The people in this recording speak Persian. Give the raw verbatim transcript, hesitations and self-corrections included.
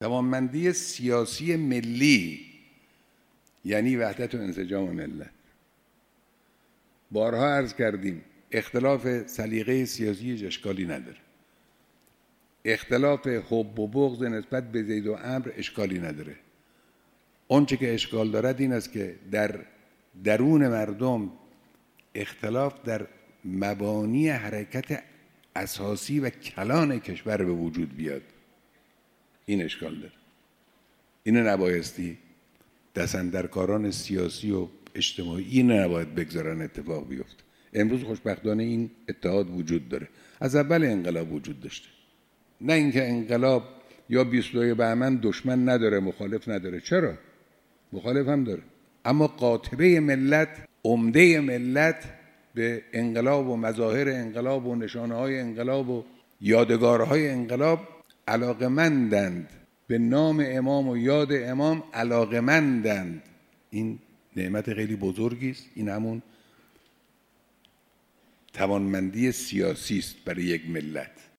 توانمندی سیاسی ملی یعنی وحدت و انسجام ملت. بارها عرض کردیم اختلاف سلیقه سیاسی اشکالی نداره، اختلاف حب و بغض نسبت به زید و عمرو اشکالی نداره. اونچه که اشکال دارد این است که در درون مردم اختلاف در مبانی حرکت اساسی و کلان کشور به وجود بیاد، این اشکال داره. اینو نبایستی دستاندرکاران سیاسی و اجتماعی این نباید بگذارن اتفاق بیفته. امروز خوشبختانه این اتحاد وجود داره، از اول انقلاب وجود داشته. نه اینکه انقلاب یا بیست و دو بهمن دشمن نداره، مخالف نداره، چرا؟ مخالف هم داره، اما قاطبه ملت، عمده ملت به انقلاب و مظاهر انقلاب و نشانه‌های انقلاب و یادگارهای انقلاب علاقمندند، به نام امام و یاد امام علاقمندند. این نعمت خیلی بزرگی است. این همون توانمندی سیاسی است برای یک ملت.